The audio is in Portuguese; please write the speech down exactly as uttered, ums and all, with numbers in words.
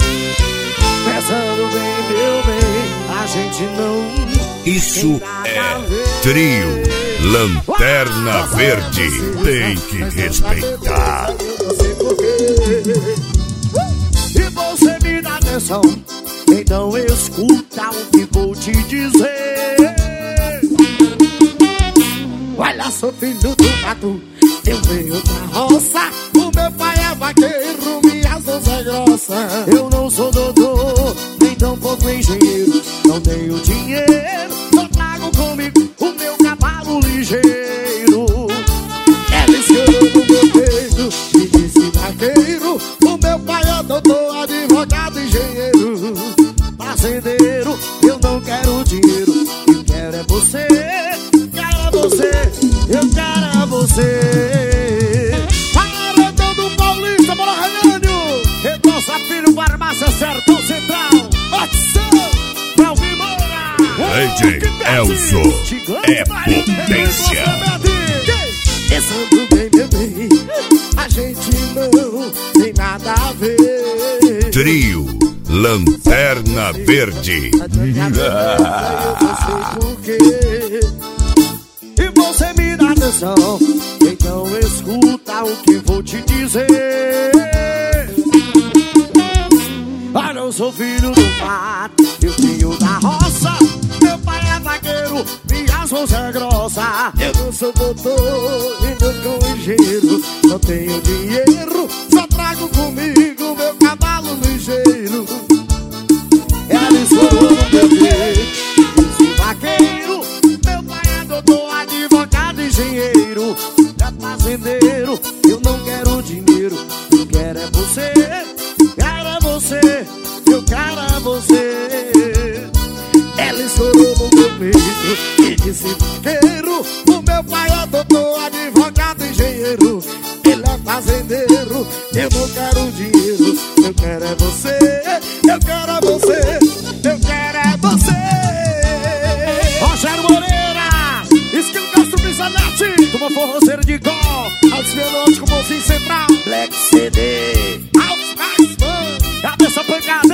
Pensando bem, meu bem, a gente não... Isso é Trio Lanterna Verde. Tem que respeitar. E você me dá atenção, então escuta o que vou te dizer. Olha, sou filho do mato, eu venho da roça. O meu pai é vaqueiro, minha voz é grossa. Eu não sou doutor, nem tão pouco engenheiro. Não tenho dinheiro, só trago comigo o meu cavalo ligeiro. Ela escreveu no meu peito e disse vaqueiro. O meu pai é doutor, advogado, engenheiro, fazendeiro. Eu não quero dinheiro, eu quero é você. Quero é você, eu quero é você. Paredão do Paulista, bora Renânio. Redoça Filho, Farmácia Sertão Central. Ação, Belvin Moura. D J Elzo é potência. Pensando bem, meu bem, a gente não tem nada a ver. Trio Lanterna Verde. Eu sei porquê. E você me dá atenção, então escuta o que vou te dizer. Ah, não sou filho do mato, eu venho da roça. Meu pai é vaqueiro, minhas mãos é grossa. Eu não sou doutor e não sou engenheiro. Não tenho dinheiro, só trago comigo meu cavalo ligeiro. Ela escolheu no meu peito, esse vaqueiro. Meu pai é doutor, advogado, engenheiro, é fazendeiro. Eu não quero dinheiro, eu quero é você. Quero é você, eu quero é você. Ela estourou no meu peito e disse vaqueiro. O meu pai é doutor, advogado, engenheiro, ele é fazendeiro. Eu não quero dinheiro, eu quero é você. Eu quero é você, eu quero é você. Rogério Moreira, Esquilo Castro Bizanete, Tuma Forroceiro de Gol, Altos Melódicos, Mozinho Central, Black C D, Altos Mais Fã, cabeça pancada.